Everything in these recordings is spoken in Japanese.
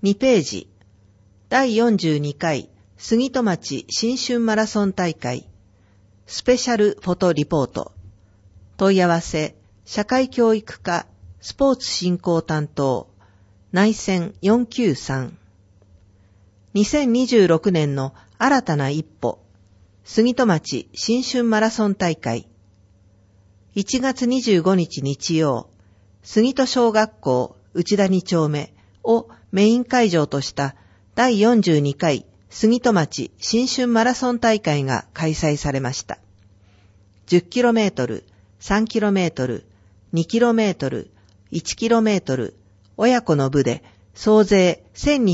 2ページ。第42回杉戸町新春マラソン大会スペシャルフォトリポート。問い合わせ社会教育課スポーツ振興担当内線493。2026年の新たな一歩杉戸町新春マラソン大会。1月25日日曜、杉戸小学校内田2丁目をメイン会場とした第42回杉戸町新春マラソン大会が開催されました。10km、3km、2km、1km、親子の部で総勢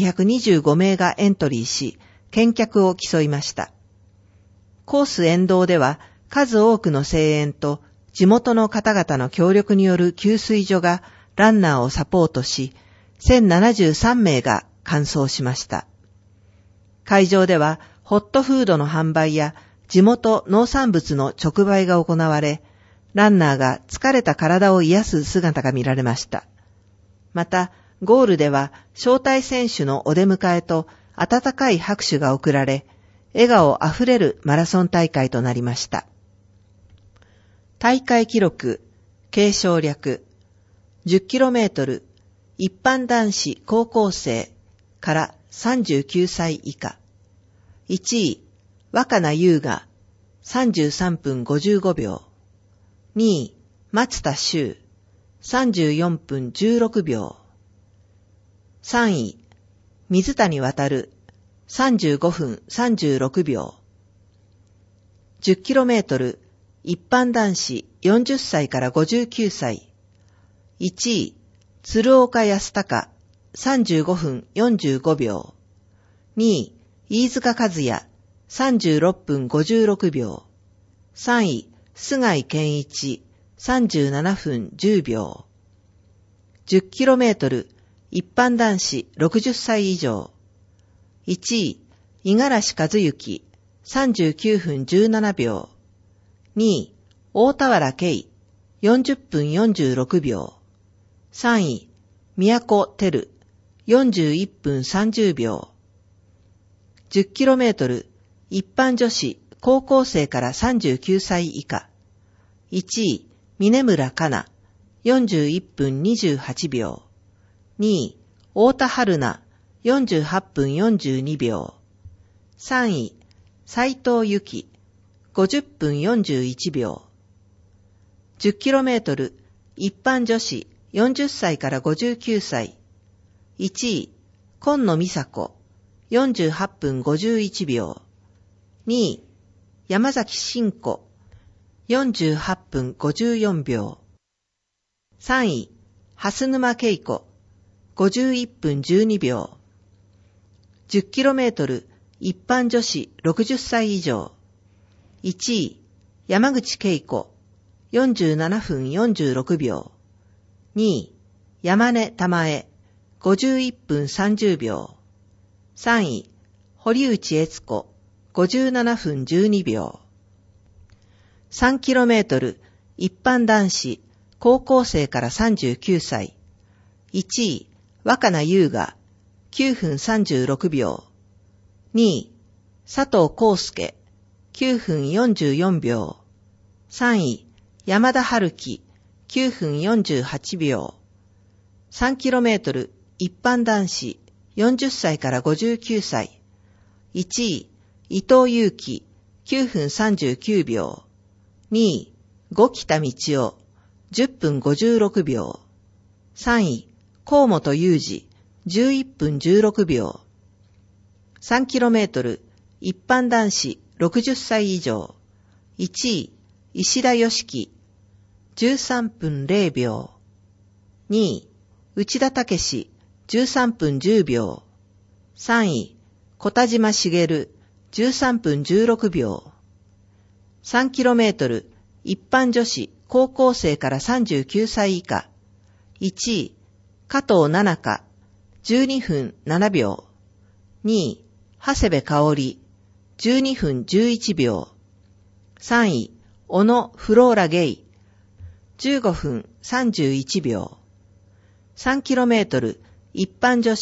1225名がエントリーし、健脚を競いました。コース沿道では数多くの声援と地元の方々の協力による給水所がランナーをサポートし、1073名が完走しました。会場ではホットフードの販売や地元農産物の直売が行われ、ランナーが疲れた体を癒す姿が見られました。また、ゴールでは招待選手のお出迎えと温かい拍手が送られ、笑顔あふれるマラソン大会となりました。大会記録、継承略、10km、一般男子高校生から39歳以下。1位、若菜優雅、33分55秒。2位、松田修、34分16秒。3位、水谷渉、35分36秒。10km、一般男子40歳から59歳。1位、鶴岡康隆、35分45秒。2位、飯塚和也、36分56秒。3位、菅井健一、37分10秒。10km、一般男子60歳以上。1位、五十嵐和幸、39分17秒。2位、大田原圭、40分46秒。3位、宮古照、41分30秒。10km、一般女子高校生から39歳以下。1位、峰村かな、41分28秒。2位、太田春菜、48分42秒。3位、斉藤由紀、50分41秒。10km、一般女子40歳から59歳。1位、今野美佐子、48分51秒。2位、山崎真子、48分54秒。3位、蓮沼恵子、51分12秒。10km、一般女子60歳以上。1位、山口恵子、47分46秒。2位、山根玉江、51分30秒。3位、堀内悦子、57分12秒。3km、一般男子、高校生から39歳。1位、若菜優雅、9分36秒。2位、佐藤康介、9分44秒。3位、山田春樹、9分48秒。3km、一般男子、40歳から59歳。1位、伊藤祐樹、9分39秒。2位、五北道夫、10分56秒。3位、河本裕二、11分16秒。3km、一般男子60歳以上。1位、石田良樹、13分0秒。2位、内田武史、13分10秒。3位、小田島茂、13分16秒。3km、一般女子高校生から39歳以下。1位、加藤奈々香、12分7秒。2位、長谷部香織、12分11秒。3位、小野フローラゲイ、15分31秒。3km、一般女子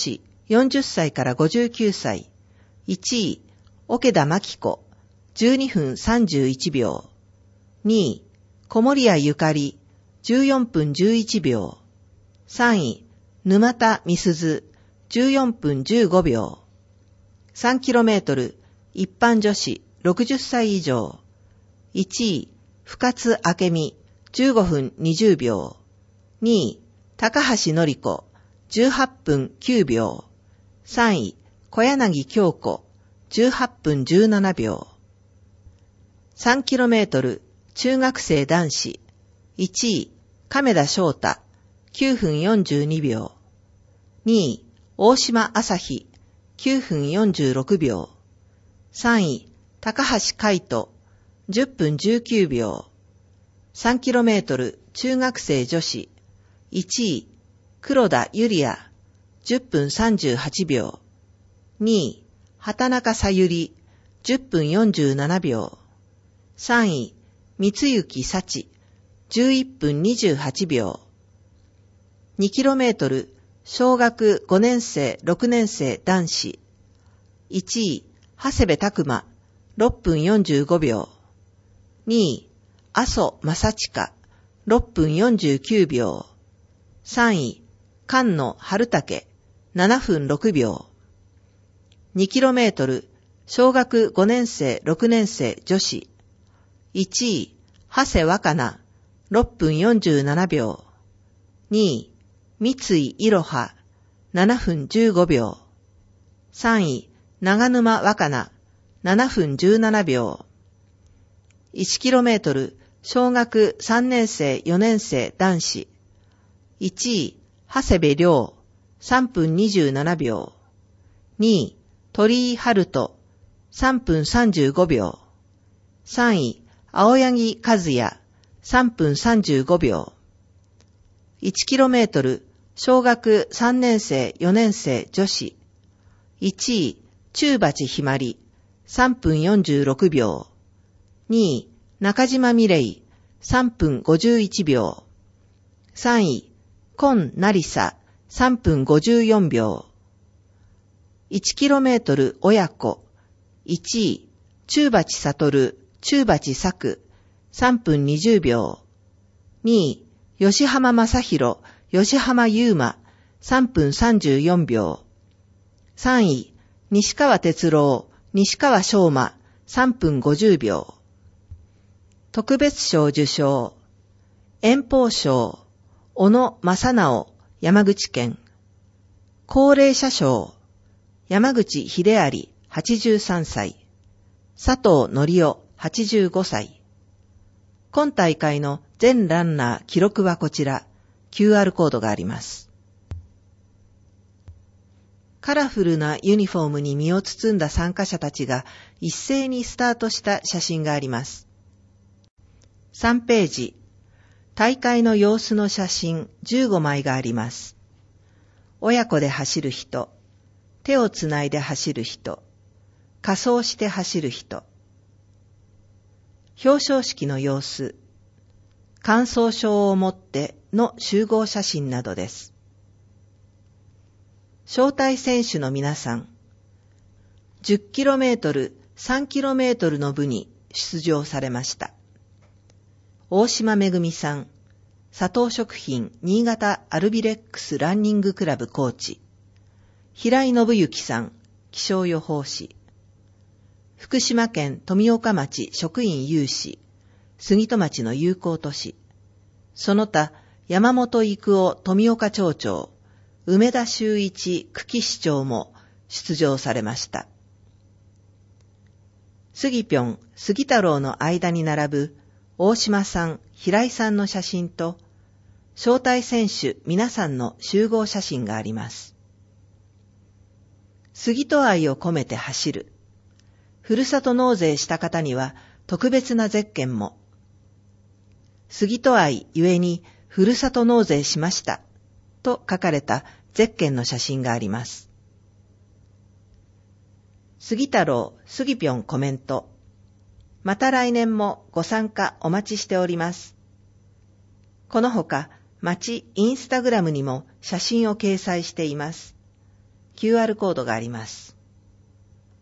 40歳から59歳。1位、桶田真紀子、12分31秒。2位、小森谷ゆかり、14分11秒。3位、沼田美鈴、14分15秒。3km、一般女子、60歳以上。1位、深津明美、15分20秒。2位、高橋典子、18分9秒。3位、小柳京子、18分17秒。3km、中学生男子。1位、亀田翔太、9分42秒。2位、大島朝日、9分46秒。3位、高橋海人、10分19秒。3km、中学生女子。1位、黒田ゆりや、10分38秒。2位、畑中さゆり、10分47秒。3位、三幸幸、11分28秒。2km、小学5年生、6年生男子。1位、長谷部拓馬、6分45秒。2位、阿蘇正親、6分49秒。3位、菅野春武、7分6秒。2km、小学5年生、6年生女子。1位、長谷若菜、6分47秒。2位、三井いろは、7分15秒。3位、長沼若菜、7分17秒。1km、小学3年生、4年生男子。1位、長谷部亮、3分27秒。2位、鳥居春人、3分35秒。3位、青柳和也、3分35秒。1km、小学3年生、4年生女子。1位、中鉢ひまり、3分46秒。2位、中島美玲、3分51秒。3位、今成沙、3分54秒。1km 親子。1位、中鉢悟、中鉢作、3分20秒。2位、吉浜正宏、吉浜優馬、3分34秒。3位、西川哲郎、西川翔馬、3分50秒。特別賞受賞。遠方賞、小野正直、山口県。高齢者賞、山口秀有、83歳。佐藤則夫、85歳。今大会の全ランナー記録はこちら、QR コードがあります。カラフルなユニフォームに身を包んだ参加者たちが一斉にスタートした写真があります。3ページ、大会の様子の写真15枚があります。親子で走る人、手をつないで走る人、仮装して走る人。表彰式の様子、感想証を持っての集合写真などです。招待選手の皆さん、10km、3km の部に出場されました。大島めぐみさん、佐藤食品新潟アルビレックスランニングクラブコーチ。平井信之さん、気象予報士。福島県富岡町職員有志、杉戸町の友好都市。その他、山本育夫富岡町長、梅田修一久喜市長も出場されました。杉ぴょん、杉太郎の間に並ぶ大島さん、平井さんの写真と、招待選手皆さんの集合写真があります。杉戸愛を込めて走る。ふるさと納税した方には特別なゼッケンも。杉戸愛ゆえにふるさと納税しましたと書かれたゼッケンの写真があります。杉太郎、杉ぴょんコメント。また来年もご参加お待ちしております。このほか、町インスタグラムにも写真を掲載しています。 QR コードがあります。